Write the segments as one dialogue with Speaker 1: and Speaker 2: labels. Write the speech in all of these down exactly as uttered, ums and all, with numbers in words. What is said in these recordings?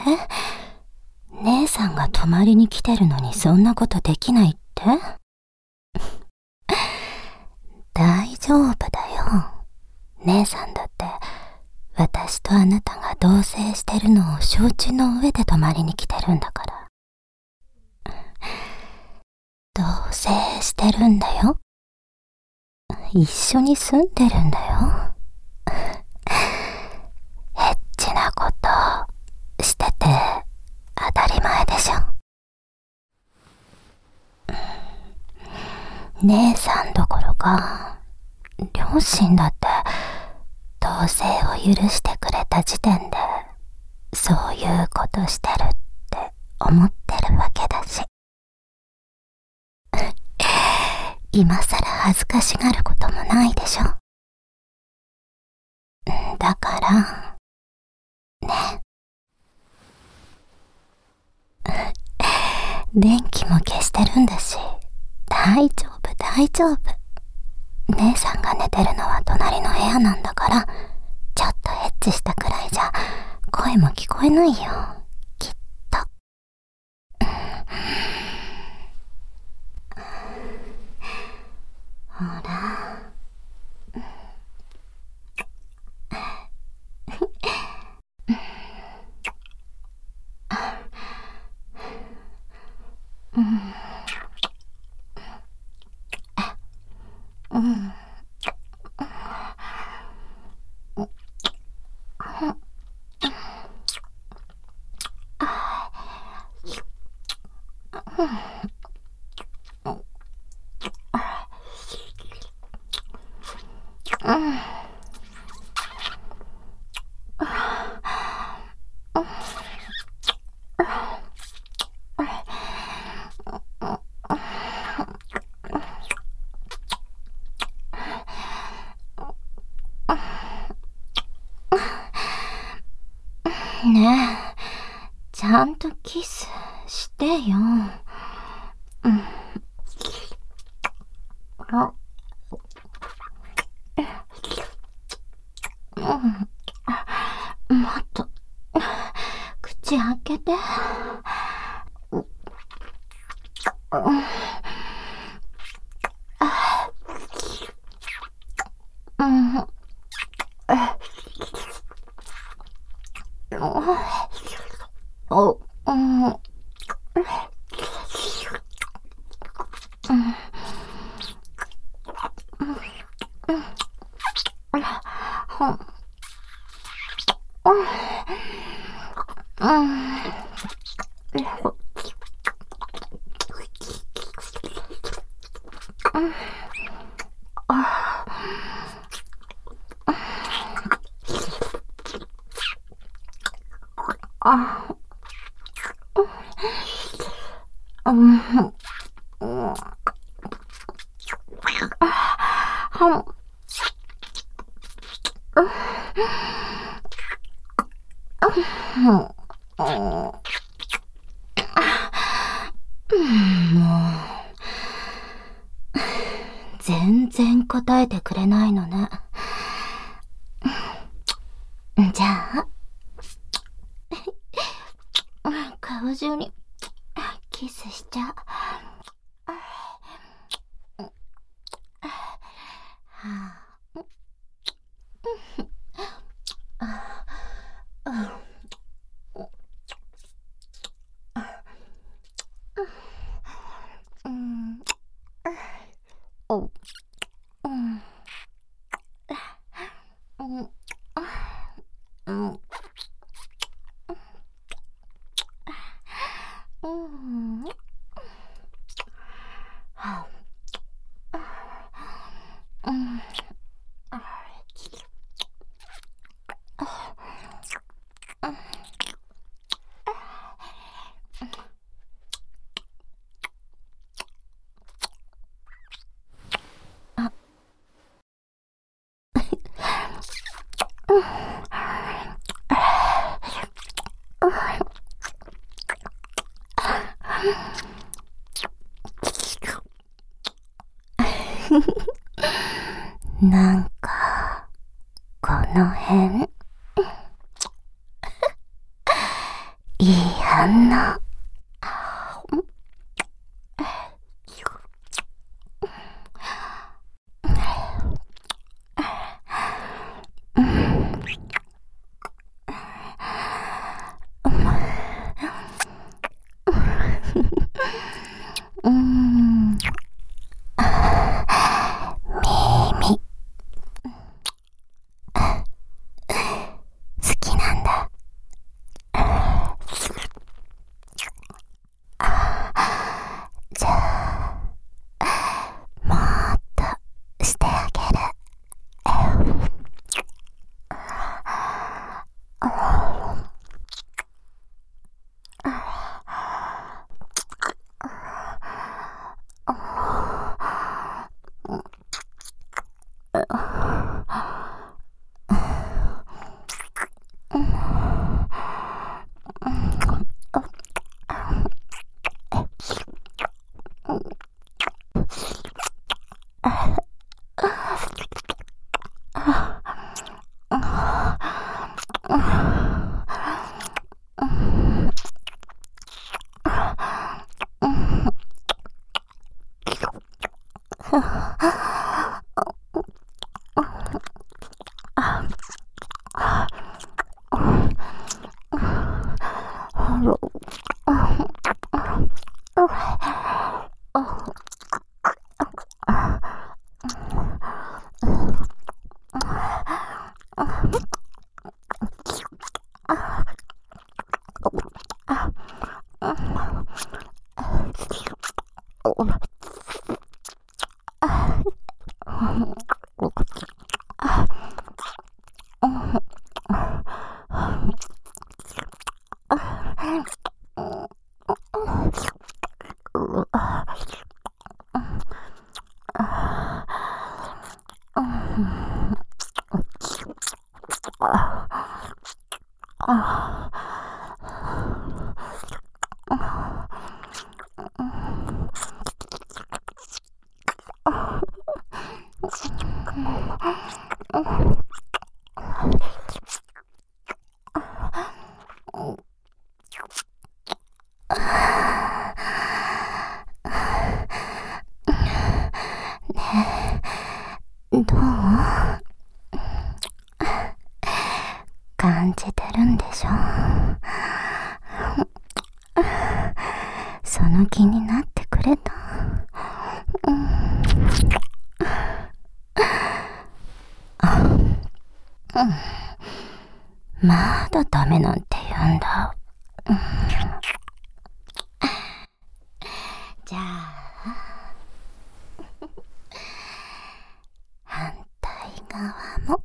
Speaker 1: 姉さんが泊まりに来てるのにそんなことできないって？大丈夫だよ。姉さんだって私とあなたが同棲してるのを承知の上で泊まりに来てるんだから。同棲してるんだよ。一緒に住んでるんだよ。エッチなことしてて当たり前でしょ。姉さんどころか両親だって同棲を許してくれた時点でそういうことしてるって思ってるわけだし、今さら恥ずかしがることもないでしょ。だからね、電気も消してるんだし大丈夫大丈夫。姉さんが寝てるのは隣の部屋なんだから、ちょっとエッチしたくらいじゃ声も聞こえないよ、きっと。ほらうん。ねえ、ちゃんとキスしてよ。うん。あ、うん。もっと口開けて。うん。うん。お、うん。うん。全然答えてくれないのね。じゃあ顔中にキスしちゃう。なんかこの辺いい反応。うーん。耳。好きなんだ。じゃあ、もっとしてあげる。どう感じてるんでしょ。その気になってくれた。うん、うん、まだダメなんて言うんだ。うん、じゃあ反対側も。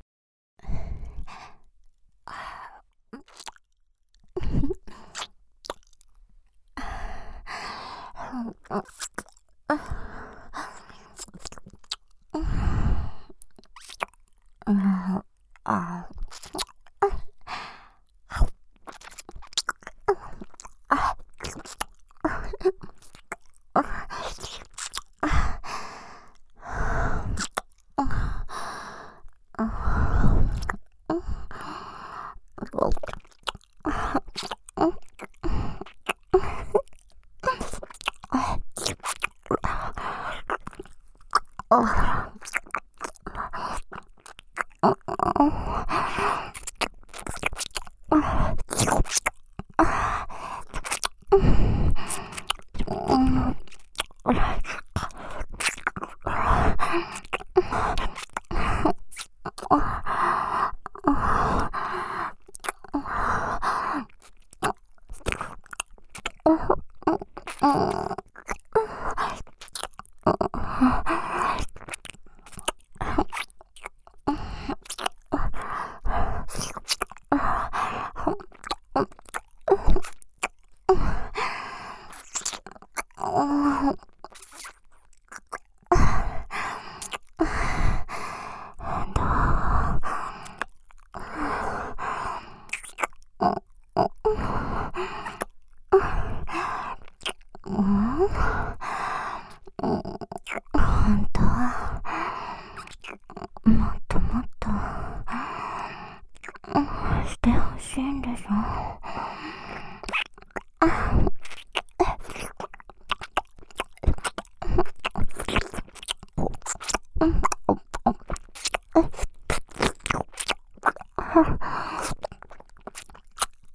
Speaker 1: 本当はもっともっとしてほしいんでしょ。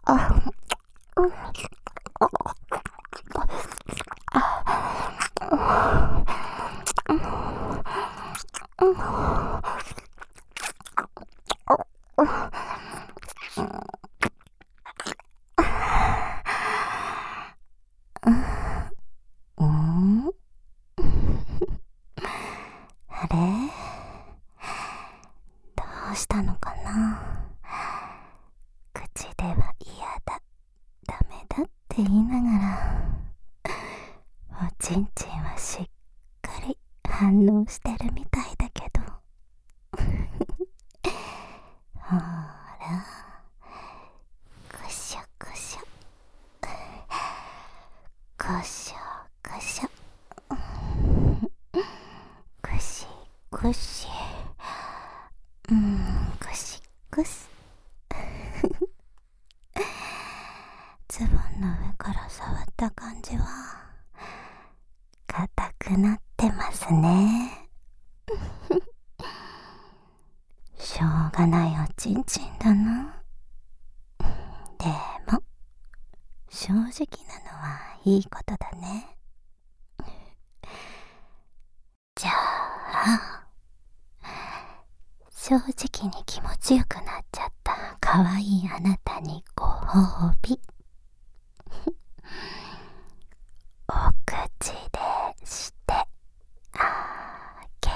Speaker 1: あれ、どうしたのかな。口では嫌だ、ダメだって言いながら、おちんちんはしっかり反応してるみたいだけど。ほら、くしょくしょ、くしょくしょ、くしくし、うん、くしくし。ズボンの上から触った感じは硬くなってますね。しょうがないおちんちんだな。でも正直なのはいいことだね。じゃあ、正直に気持ちよくなっちゃった可愛いあなたにご褒美。お口でしてあげ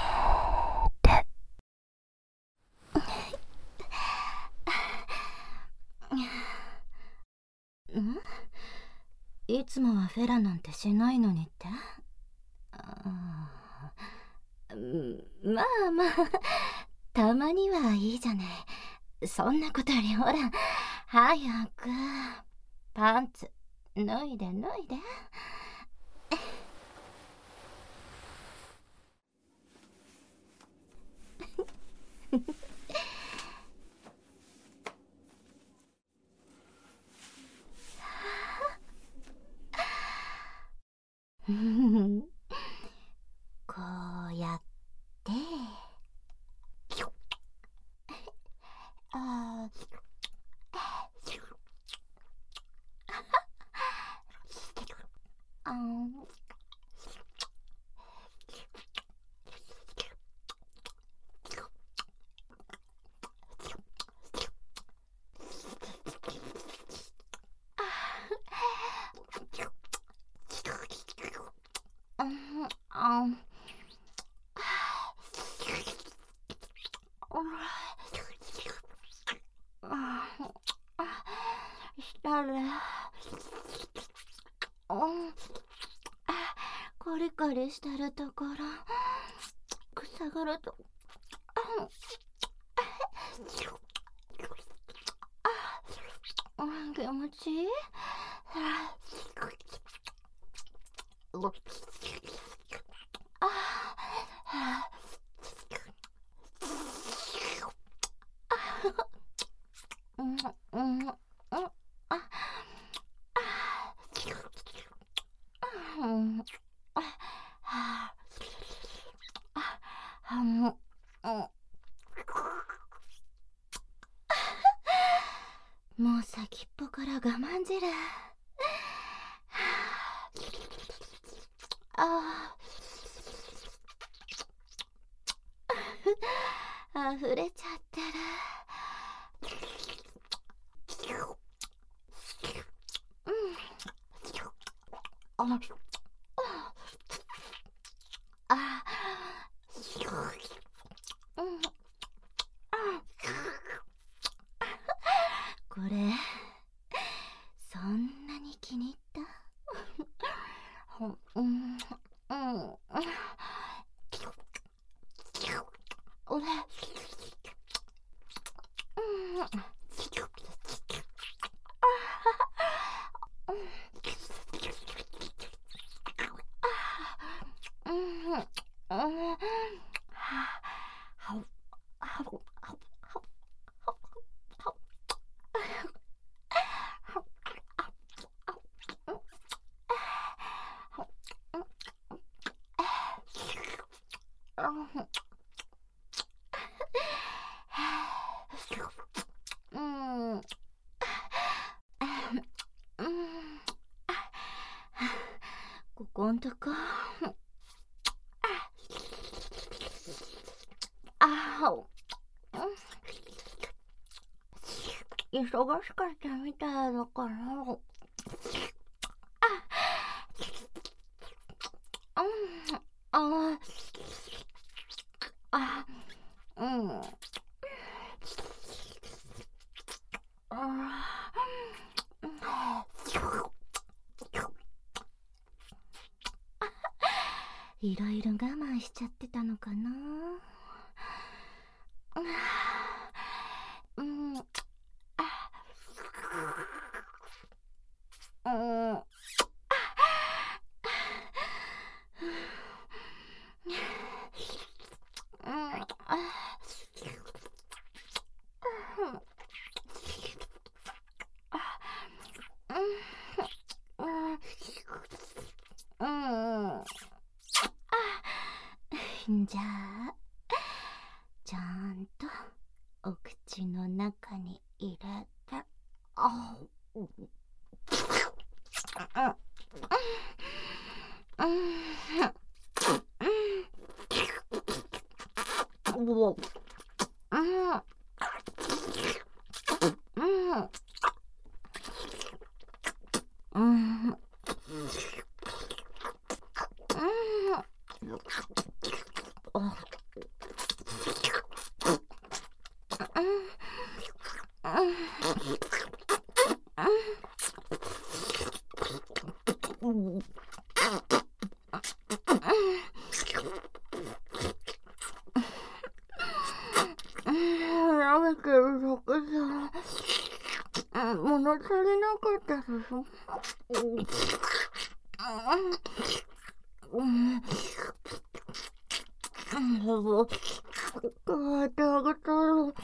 Speaker 1: る。ん？いつもはフェラなんてしないのにって？あまあまあ、たまにはいいじゃない。そんなことよりほら、早くパンツ脱いで脱いで。こうやってああんあんしたらコリコリしてるところ塞がると気持ちいい。もう先っぽから我慢汁。ああ、溢れちゃってる。うん、ああ、うん、これそんなに気に入った？うん、うん、俺、 こんとか。ああ、忙しかったみたいだから。あ、うん、あ、あ、うん。いろいろ我慢しちゃってたのかな。うん、あ、うん、じゃあちゃんとお口の中に入れて、あ、うん、うん、うん、うん、食べてる食じゃ物足りなかったでしょ。うん、変えてあげたら。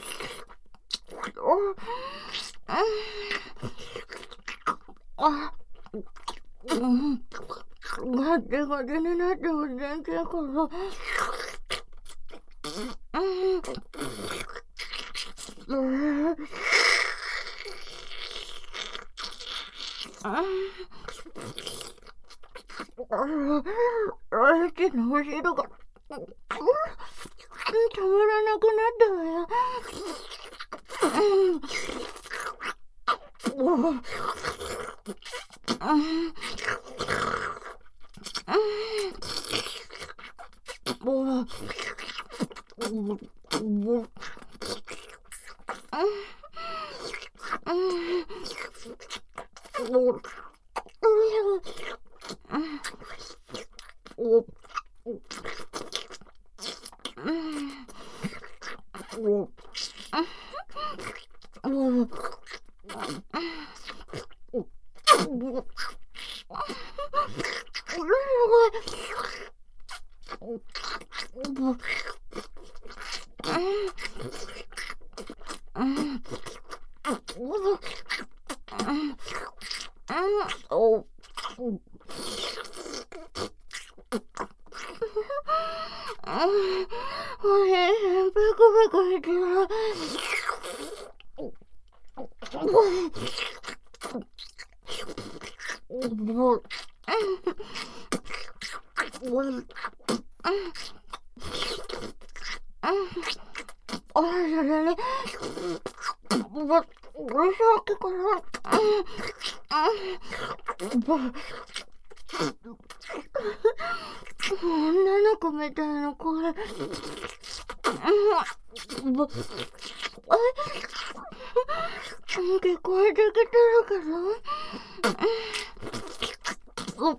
Speaker 1: あ、うん、ガテガテになっても全然から。うん、うん、相手のお汁がたまらなくなったわよ。うん、うん、あれれれれ、ば、おいしいわけかな。女の子みたいな声。聞こえてきてるけど。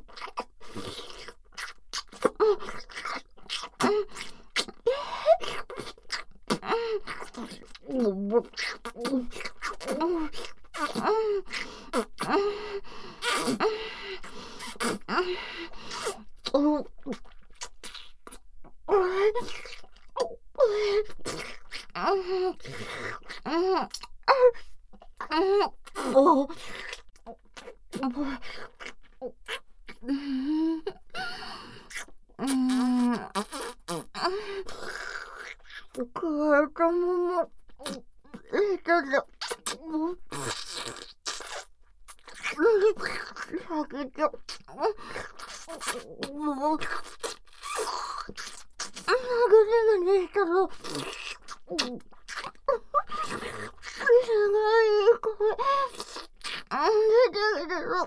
Speaker 1: もう、ぐねぐねしたら、すごい声、出てきてる。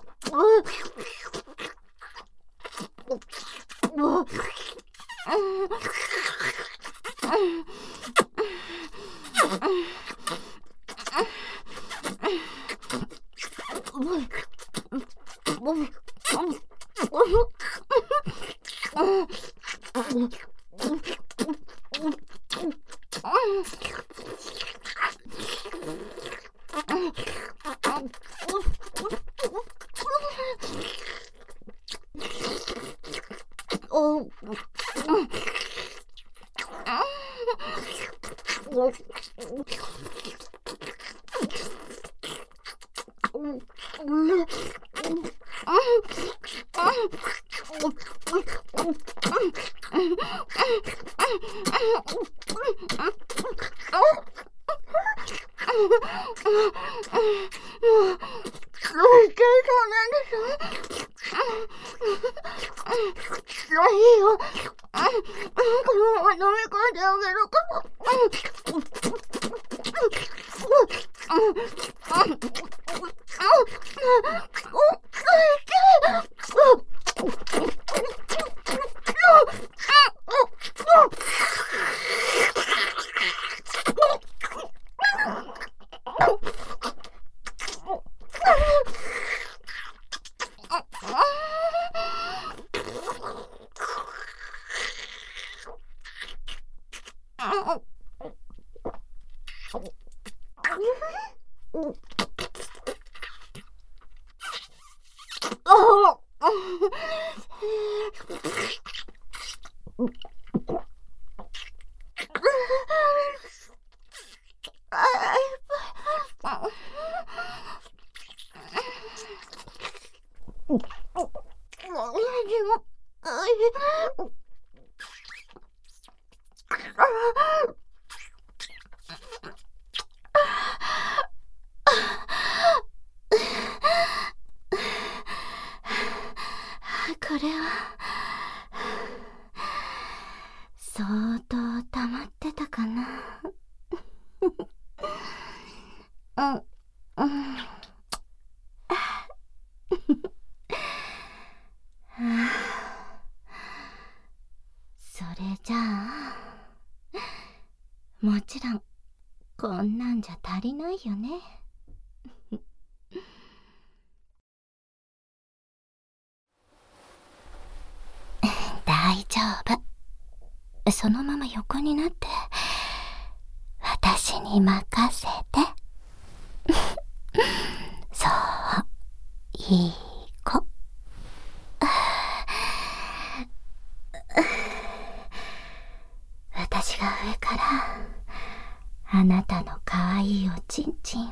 Speaker 1: これは相当溜まってたかな。うんうん。それじゃあもちろんこんなんじゃ足りないよね。大丈夫。そのまま横になって私に任せて。そう、いい子。私が上からあなたのかわいいおちんちんを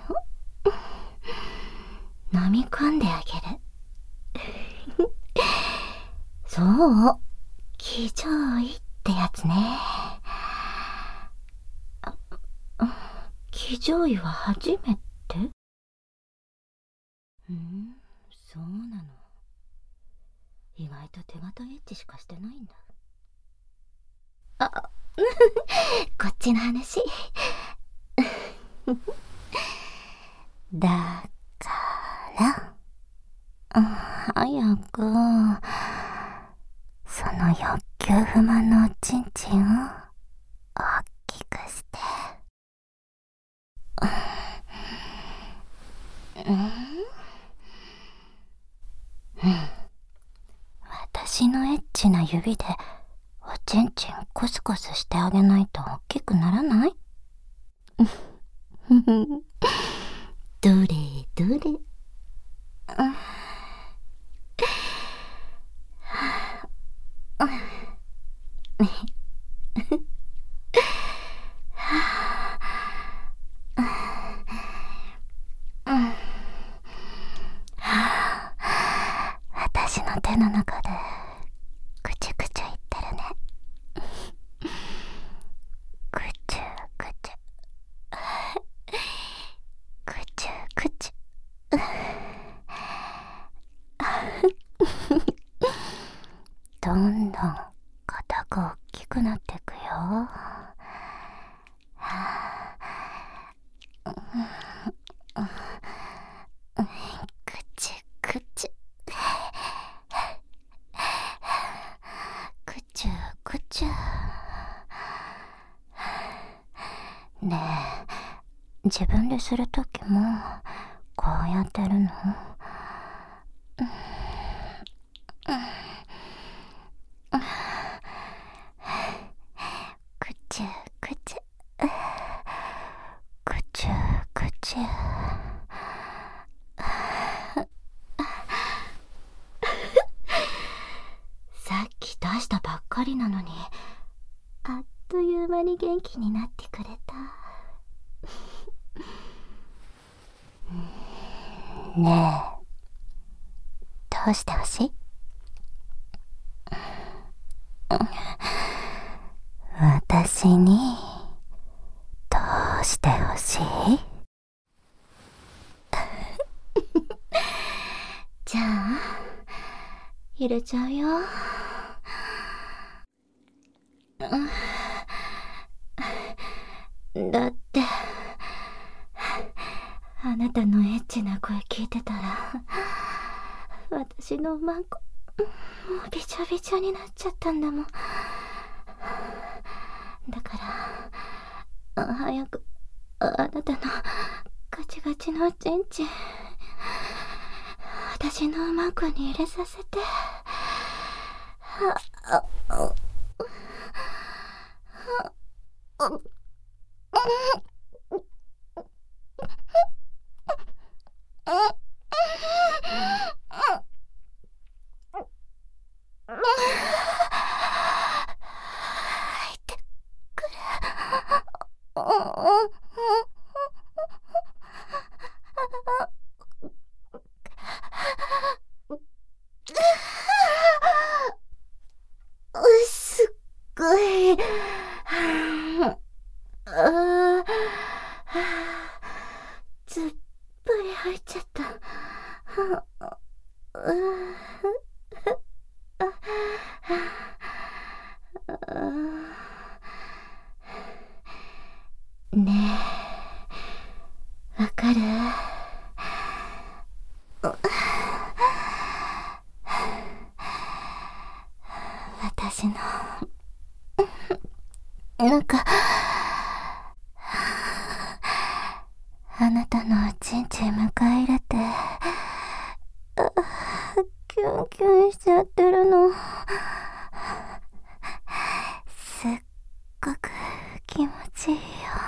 Speaker 1: 飲み込んであげる。そう、気上位ってやつね。気上位は初めて？うん、そうなの。意外と手形エッチしかしてないんだ。あ、こっちの話。だから早くその欲求不満のおちんちんを大きくして。うん、うん、私のエッチな指でおちんちんコスコスしてあげないと大きくならない？どれどれ。うん私の手の中でくちゅくちゅ言ってるね。くちゅくちゅくちゅくちゅ。 自分でするときもこうやってるの？くちゅくちゅくちゅくちゅ。さっき出したばっかりなのにあっという間に元気になってくれた。ねえ、どうしてほしい？私にどうしてほしい？じゃあ入れちゃうよ。だってあなたのエッチな声聞いてたら私のマンコもうびちゃびちゃになっちゃったんだもん。だから早くあなたのガチガチのチンチン私のマンコに入れさせて。すっごい。あずっぷり入っちゃった。ねえ、わかる？私のなんかあなたのおちんちん迎え入れてキュンキュンしちゃってるの。すっごく気持ちいいよ。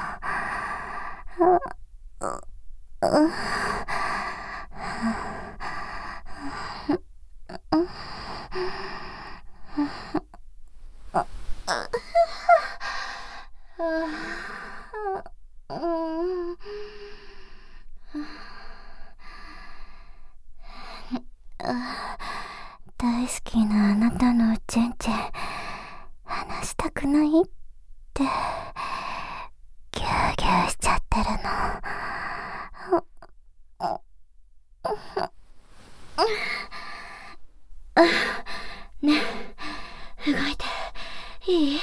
Speaker 1: 大好きなあなたのおちんちん離したくないってギューギューしちゃってるの。ねえ、動いていい？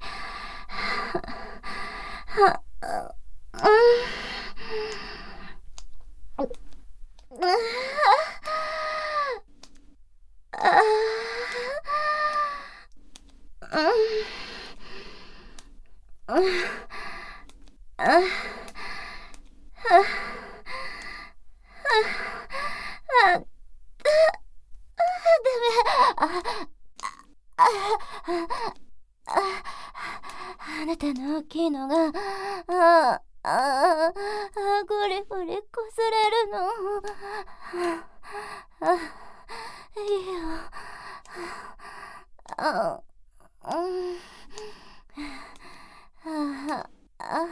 Speaker 1: あなたの大きいのがあああゴリゴリこすれるの。あいいよ。あうんああ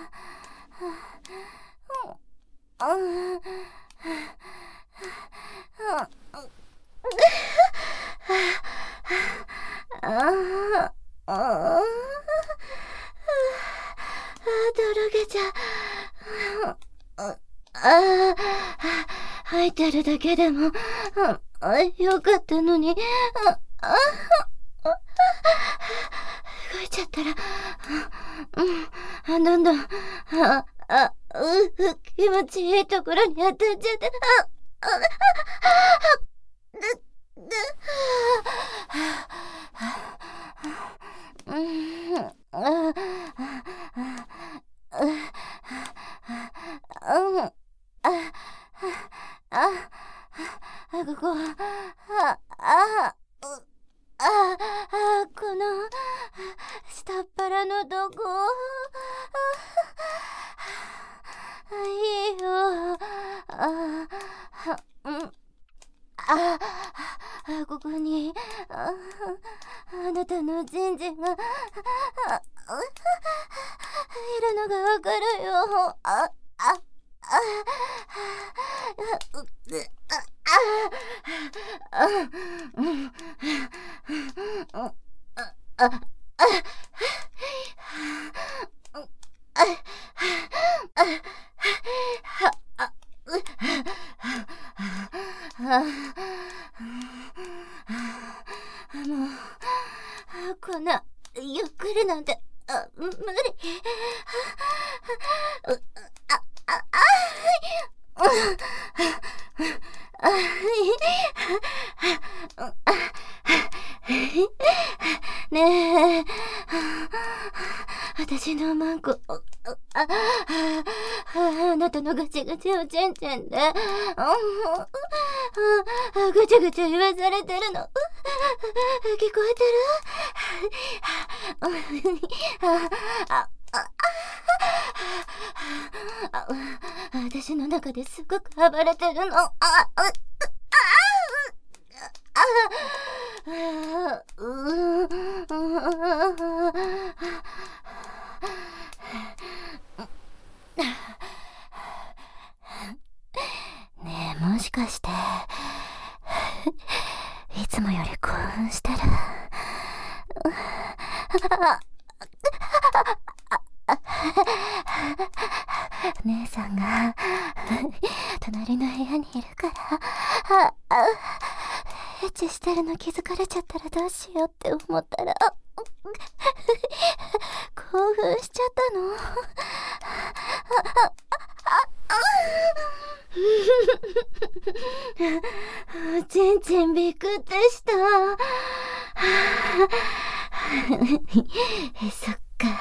Speaker 1: とろけちゃう。ああ入ってるだけでもよかったのに。動いちゃったらうんどんどんああう気持ちいいところに当たっちゃって。 あ、ここ、あ、あ、うあ、あ、この、下っ腹のどこ、あ、いいよ、あ、うん、あ、あ、ここに、あ、あなたのジンジンが、あ、いるのがわかるよ。あ、あ、あ、う、あ、あ、うん、あ、あ、もう、こんな、ゆっくりなんて、あ、無理。あ、あ、ねえ、私のマンコ、あ、あなたのガチガチをチェンチェンで、ぐちゃぐちゃ言わされてるの、聞こえてる？あ、あ、あ、私の中ですごく暴れてるの。あ、あ、あ、あ、うーねえ、もしかしていつもより興奮してる？姉さんが隣の部屋にいるから、エッチしてるの気づかれちゃったらどうしようって思ったら興奮しちゃったの。ちんちんびっくってした。そっか。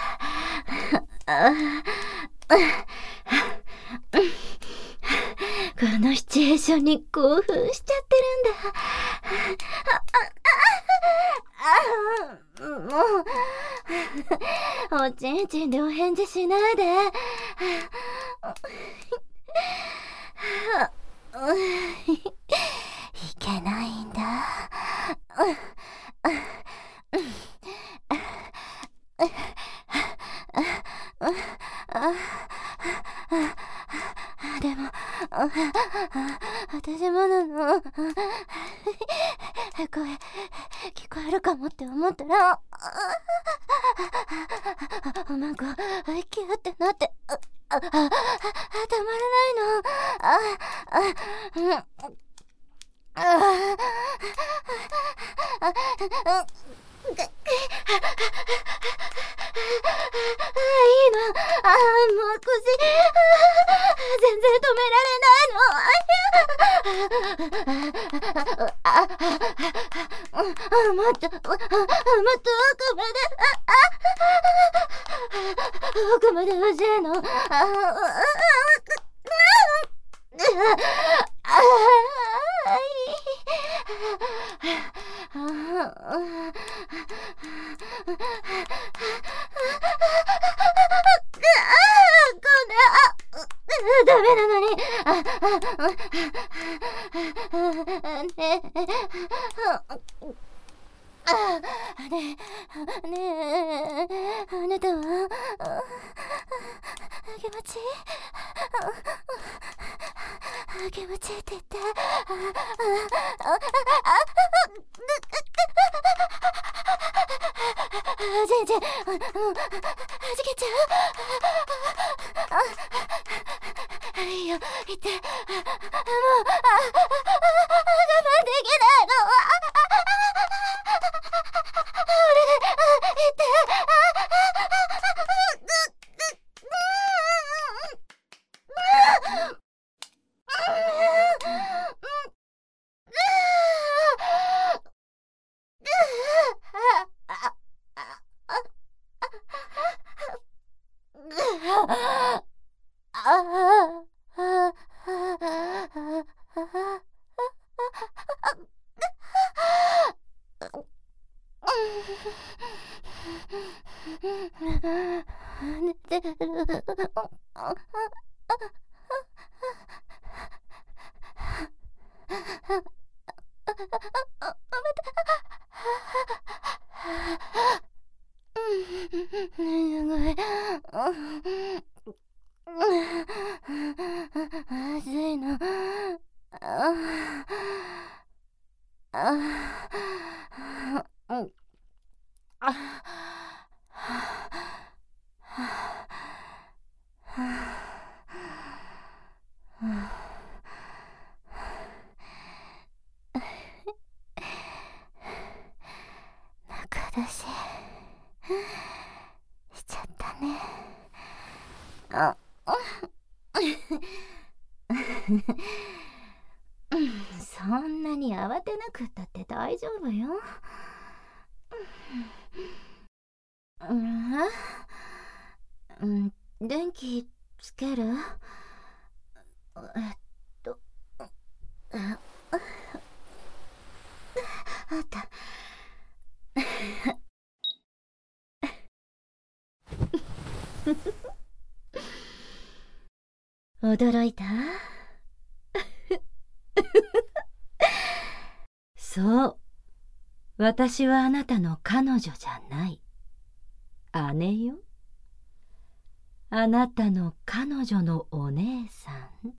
Speaker 1: このシチュエーションに興奮しちゃってるんだ。もう、おちんちんでお返事しないで。いけないんだ。でも、私もなの。声、聞こえるかもって思ったら、なんか、キューってなって、あ、あ、たまらないの。あ、あ、うん。ああ、いいの。あ、もう腰、全然止められないの。あ、もっと、もっと奥まで、奥まで欲しいの。あ、ダメなのに。ねえ、ねえ、ねえ、あなたは気持ちいい？気持ちいいって言って。ジェンジェン、もう、はじけちゃう。いいよ、言って。もう、我慢できないの。お願い、言って。 てる。すごい。暑いの。中出ししちゃったね。あそんなに慌てなくったって大丈夫よ。うん、うん、電気つける？えっと、あ、あった。驚いた？そう、私はあなたの彼女じゃない。姉よ。あなたの彼女のお姉さん。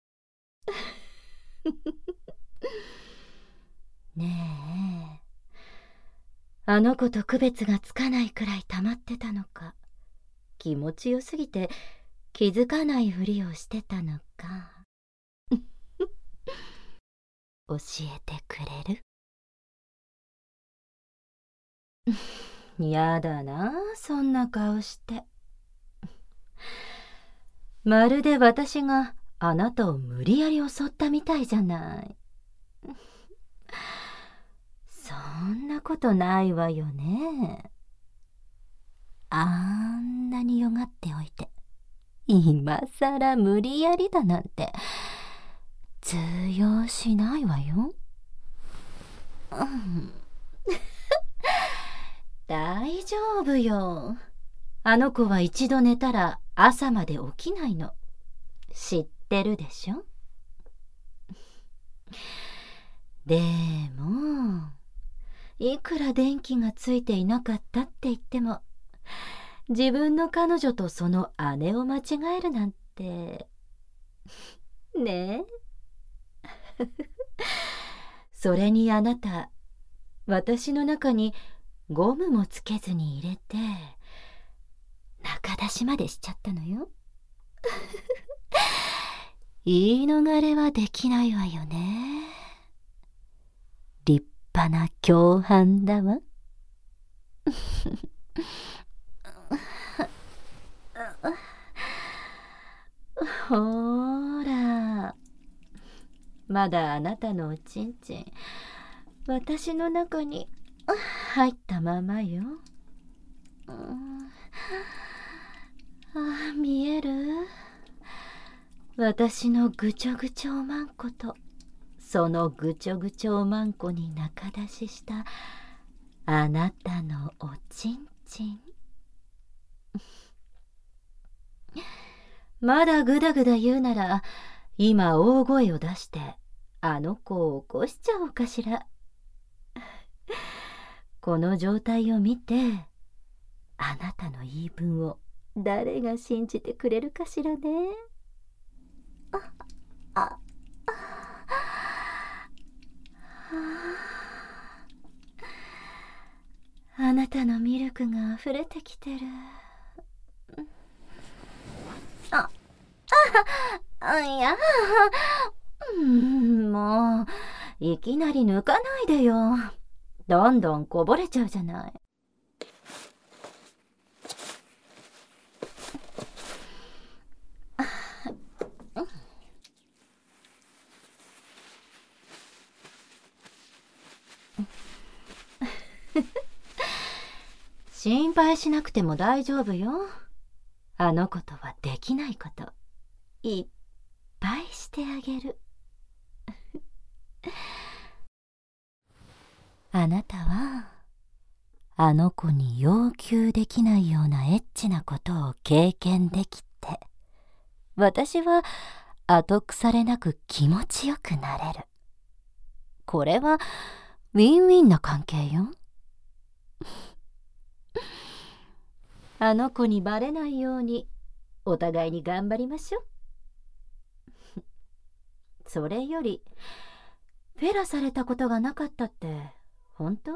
Speaker 1: ねえ、あの子と区別がつかないくらい溜まってたのか、気持ちよすぎて気づかないふりをしてたのか。教えてくれる？やだな、そんな顔して。まるで私があなたを無理やり襲ったみたいじゃない。そんなことないわよね。あんなによがっておいて、今さら無理やりだなんて通用しないわよ。うん、大丈夫よ。あの子は一度寝たら朝まで起きないの。知ってるでしょ？でも、いくら電気がついていなかったって言っても、自分の彼女とその姉を間違えるなんてねえ。それにあなた、私の中にゴムもつけずに入れて中出しまでしちゃったのよ。言い逃れはできないわよね。立派な共犯だわ。ほーら、まだあなたのおちんちん私の中に入ったままよ。うん、あ、見える？私のぐちょぐちょおまんこと、そのぐちょぐちょおまんこに中出ししたあなたのおちんちん。まだぐだぐだ言うなら、今大声を出してあの子を起こしちゃおうかしら。この状態を見て、あなたの言い分を誰が信じてくれるかしらね。あ、あ、あなたのミルクが溢れてきてる。あ、あ、いや、うん、もういきなり抜かないでよ。どんどんこぼれちゃうじゃない。心配しなくても大丈夫よ。あの子とはできないこといっぱいしてあげる。あなたはあの子に要求できないようなエッチなことを経験できて、私は後腐れなく気持ちよくなれる。これはウィンウィンな関係よ。あの子にバレないようにお互いに頑張りましょう。それよりフェラされたことがなかったって本当？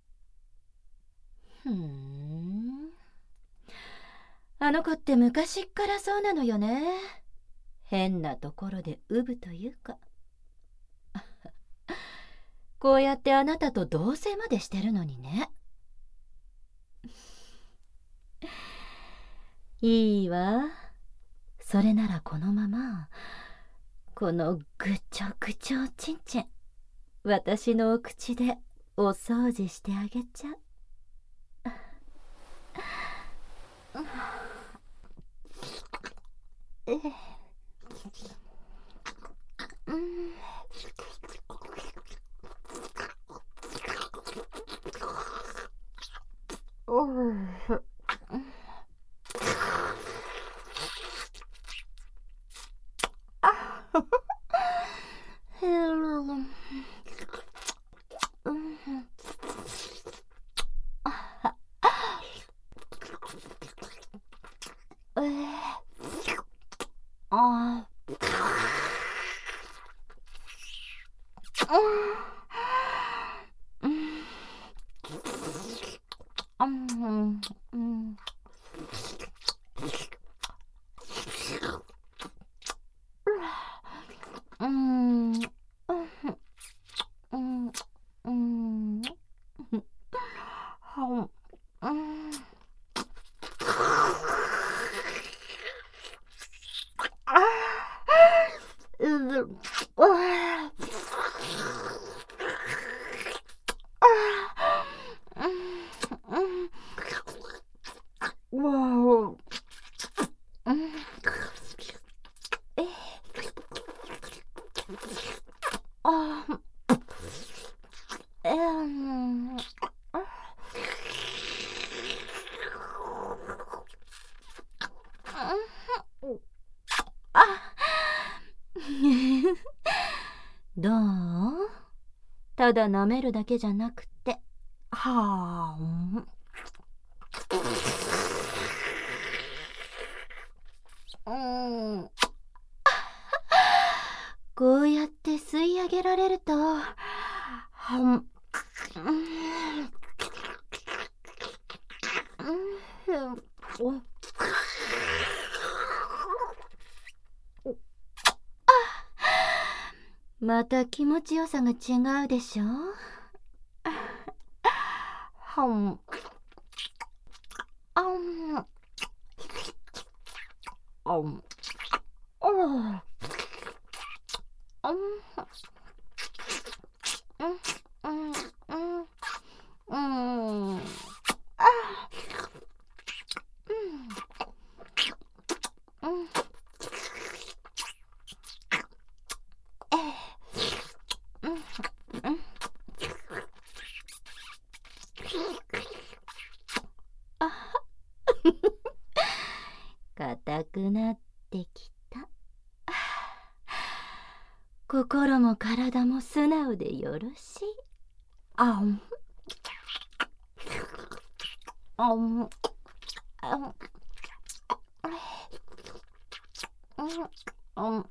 Speaker 1: ふーん。あの子って昔っからそうなのよね。変なところでうぶというか。こうやってあなたと同棲までしてるのにね。いいわ。それならこのままこのぐちょぐちょちんちん、私のお口でお掃除してあげちゃう。えうん。おう。どう？ただ舐めるだけじゃなくて、はあ、うん、こうやって吸い上げられると、はん、うん、うん、また気持ちよさが違うでしょ。はん、あん、あん、あん、あん、うん、うん、うん、うん、あ、うん、うん、え、うん、うん。硬くなってきた。心も体も素直でよろしい。あん、あん、あん、あん、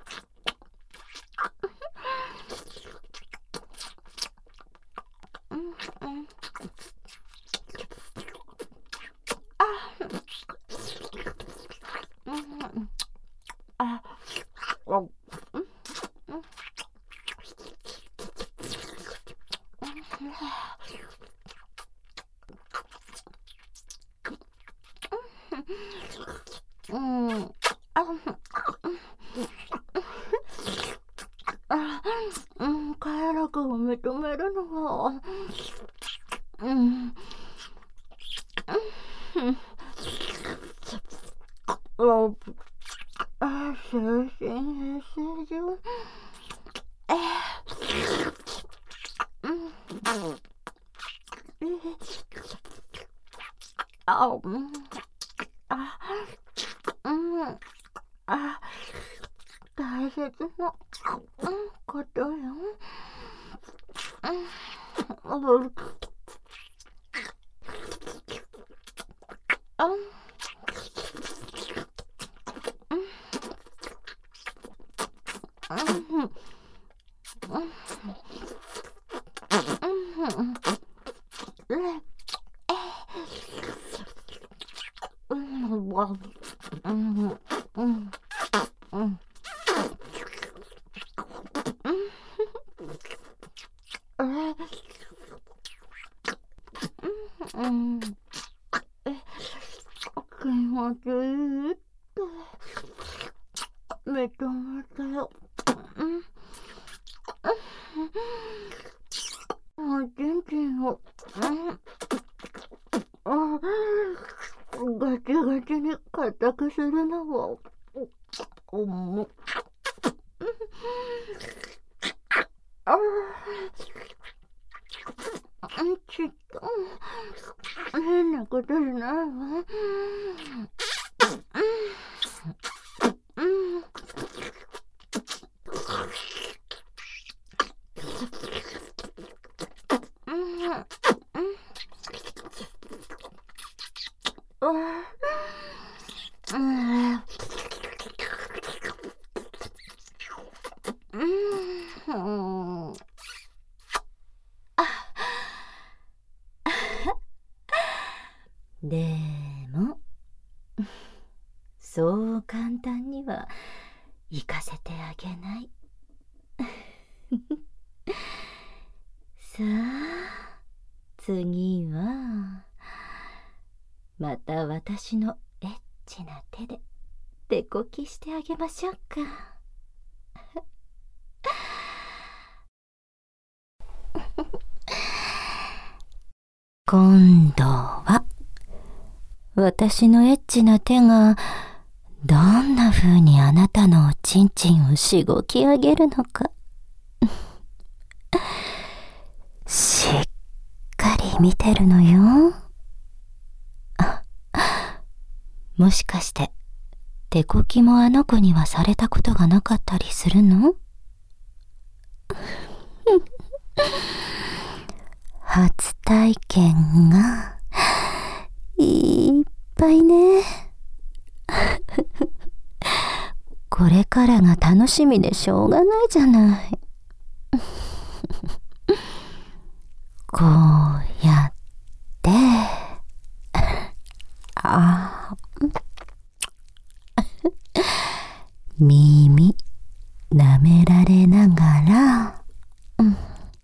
Speaker 1: うん、あ、うん、快楽を認めるのは、うん、あ、あ、精神衛生上、えー、うん、えーあ、うん、あ、うん、あ、大切な、うん、ことよ。うん、うん、あ、うん、うん、うん、うん、わ、うん、うん、うん、え、うん、え、気持ちいいって認めたよ。うん、もう全然を、うん、あ、ガチガチに硬くするのは、おも、あ、うん、ちっと、変なことじゃないわ。うん、うん、うん、うん、うん、うん、でも、そう簡単には行かせてあげない。さあ、次は、また私のエッチな手で手こきしてあげましょうか。今度は、私のエッチな手が、どんな風にあなたのおちんちんをしごき上げるのか。しっかり見てるのよ。あ、もしかして、手こきもあの子にはされたことがなかったりするの？初体験がいっぱいね。これからが楽しみでしょうがないじゃない。こうやって、あ、耳舐められながら、うん、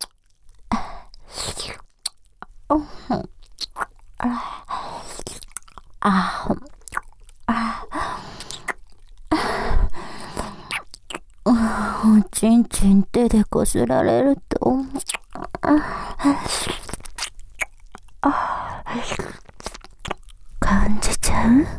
Speaker 1: あ、おちんちん手でこすられると、感じちゃう？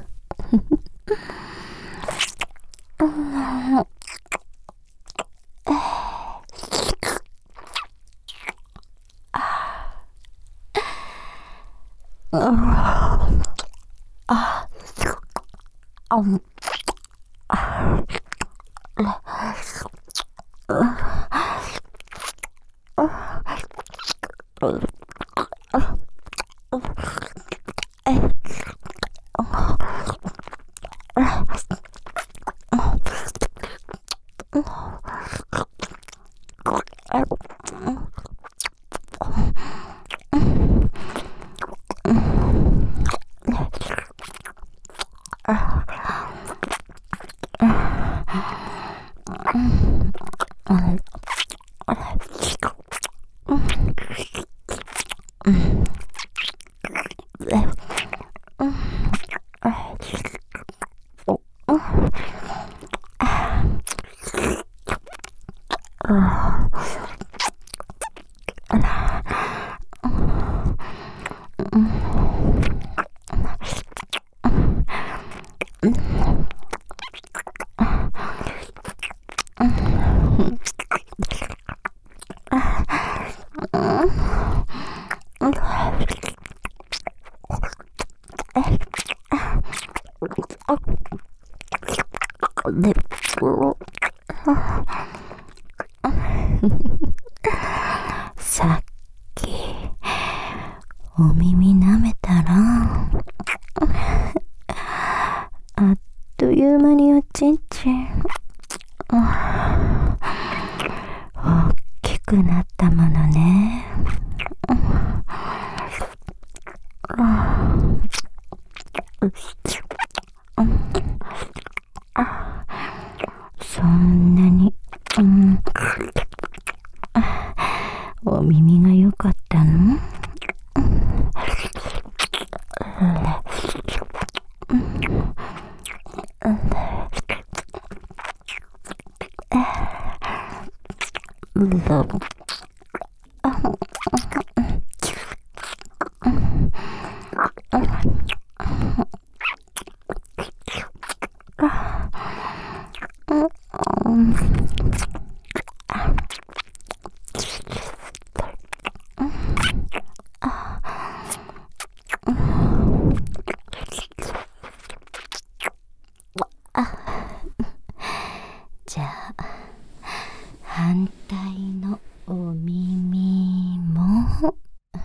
Speaker 1: あ、あ、あ、 さっきお耳舐めたらあっという間におちんちん大きくなったものね。そんなに、うん、お耳が良かったの？じゃあ反対のお耳も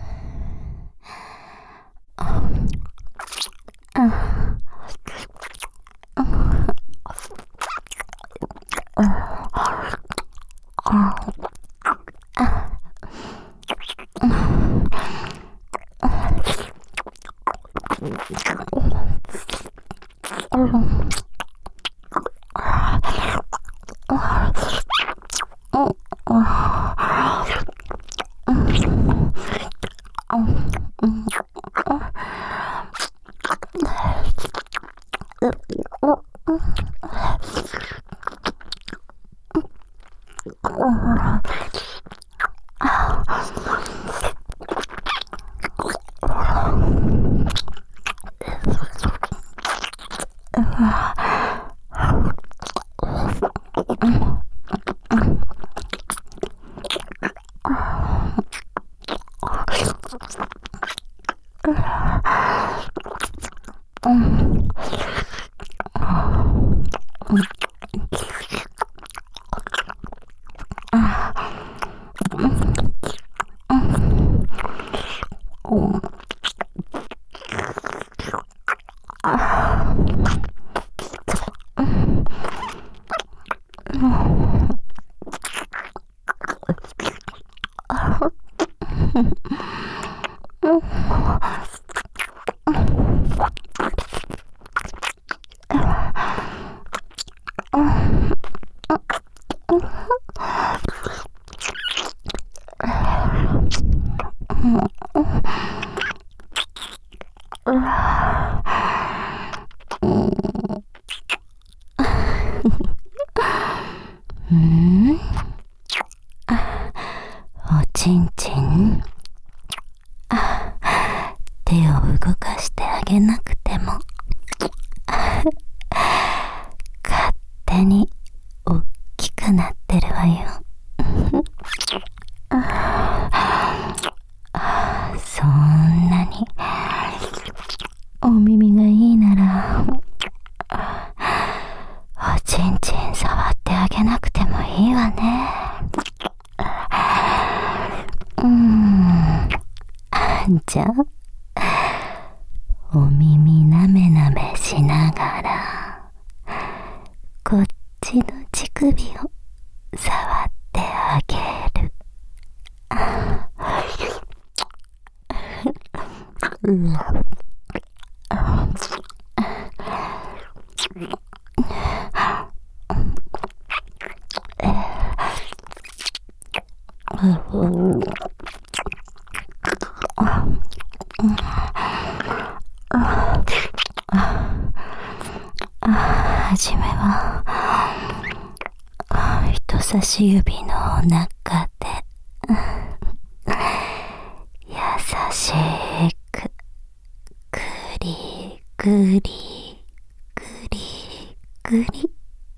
Speaker 1: うんおちんちん手を動かしてあげなくても勝手におっきくなってるわよ。そんなにお耳がいいならおちんちん触ってあげなくてもいいわね。うーんじゃあお耳なめなめしながらこっちの乳首を触ってあげる。うんはじめは人差し指の中で優しくグリグリグリグリ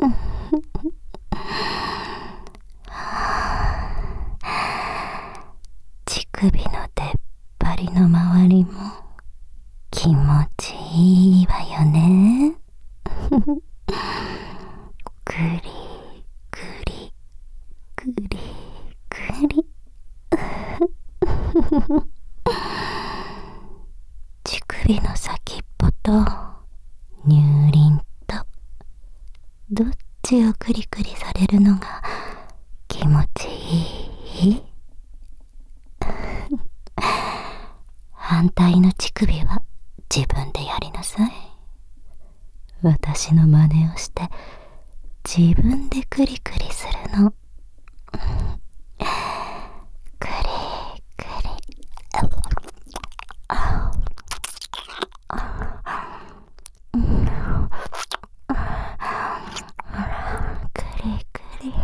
Speaker 1: 乳首の出っ張りの周りも気持ちいいわよね。グリグリグリグリ乳首の先っぽと乳輪とどっちをクリクリされるのが気持ちいい？反対の乳首は自分でやりなさい。私の真似をして自分でクリクリするの。クリクリクリクリ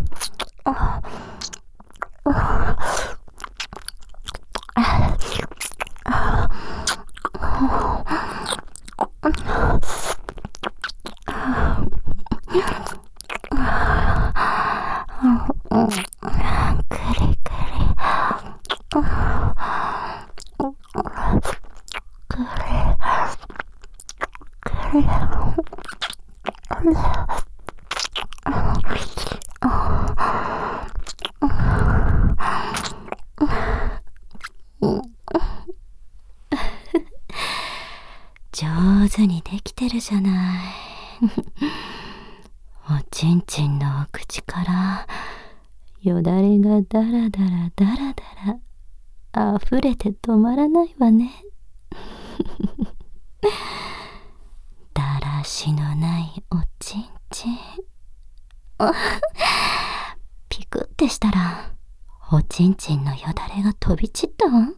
Speaker 1: 上手にできてるじゃない。おちんちんのお口からよだれがだらだらだらだら溢れて止まらないわね。だらしのないおちんちん。ピクってしたらおちんちんのよだれが飛び散ったわ。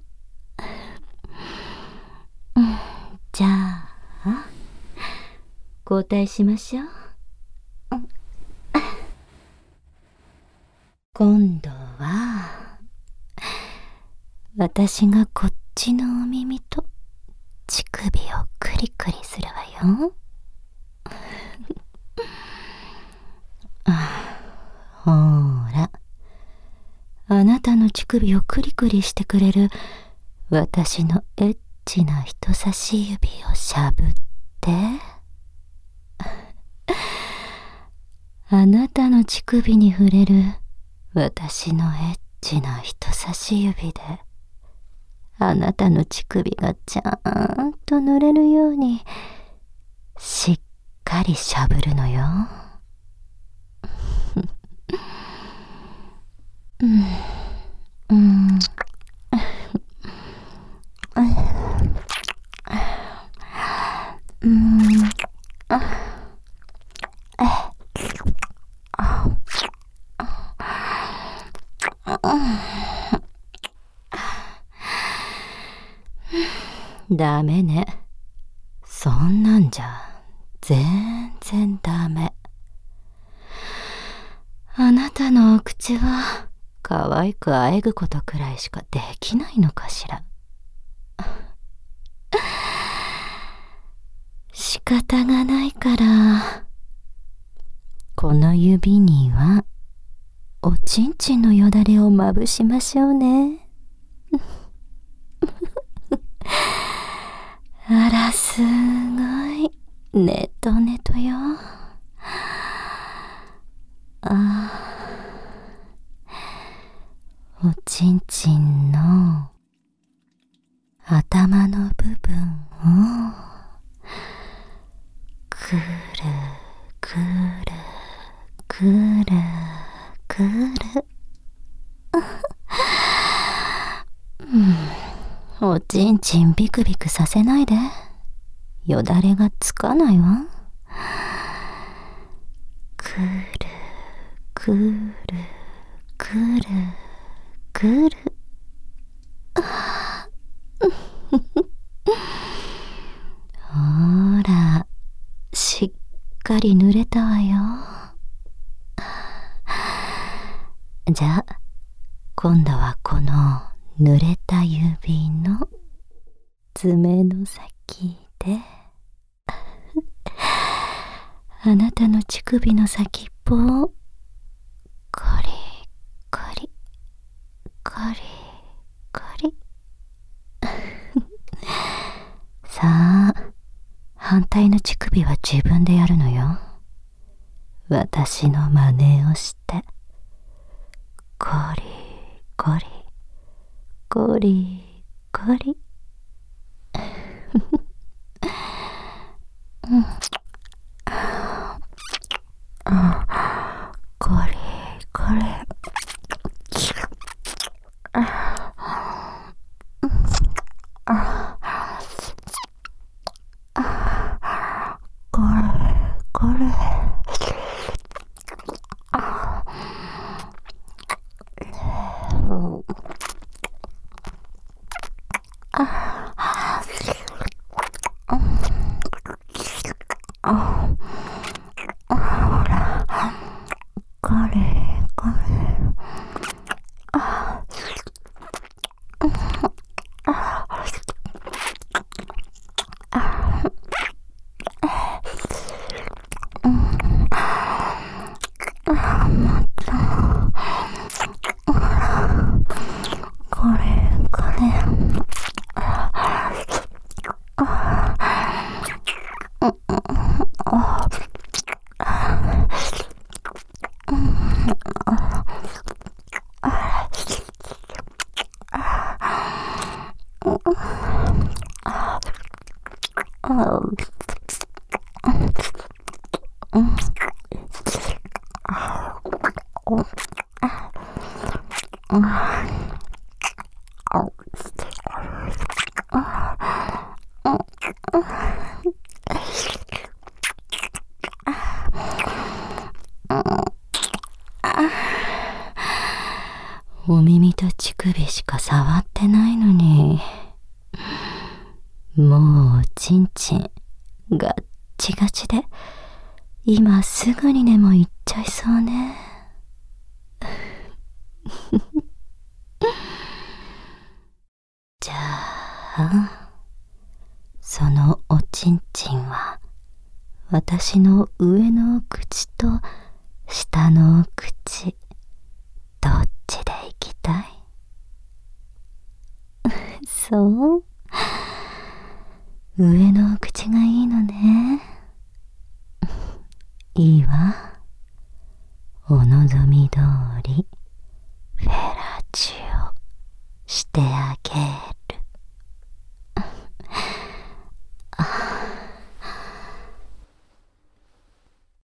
Speaker 1: じゃあ交代しましょう。今度は私がこっちのお耳と乳首をクリクリするわよ。ほら、あなたの乳首をクリクリしてくれる私のエッチな人差し指をしゃぶって。あなたの乳首に触れる私のエッチな人差し指であなたの乳首がちゃんと濡れるようにしっかりしゃぶるのよ。うんうんうんダメね。そんなんじゃ全然ダメ。あなたのお口は可愛くあえぐことくらいしかできないのかしら。仕方がないからこの指にはおちんちんのよだれをまぶしましょうね。あら、すごいネトネトよ。あおちんちんの頭の部分をくるくるくるくるうん、おちんちんビクビクさせないで。よだれがつかないわ。くるくるくるくるほら、しっかり濡れたわよ。じゃあ今度はこの濡れた指の爪の先であなたの乳首の先っぽをコリコリコリコリさあ反対の乳首は自分でやるのよ。私の真似をしてコリコリコゴリゴリ。うん、あ、ゴリゴリ。あ、あ、あ、ゴリゴリ。あ、うん、あ、あ、あ、ほら、ゴリゴリ。あ、あ、あ、うん、あ、また、ほら、これこれ。あ、あ、うん、あ、うん、あ、あ、うん、あ、あ、うん、あ、お、あ、うん、あ、お耳と乳首しか触ってないのに、もうおちんちんガッチガチで、今すぐにでも行っちゃいそうね。じゃあ、そのおちんちんは私の上の口と下の口、どっちで行きたい？そう？上の口がいいのね。いいわ。お望み通りフェラチオしてあ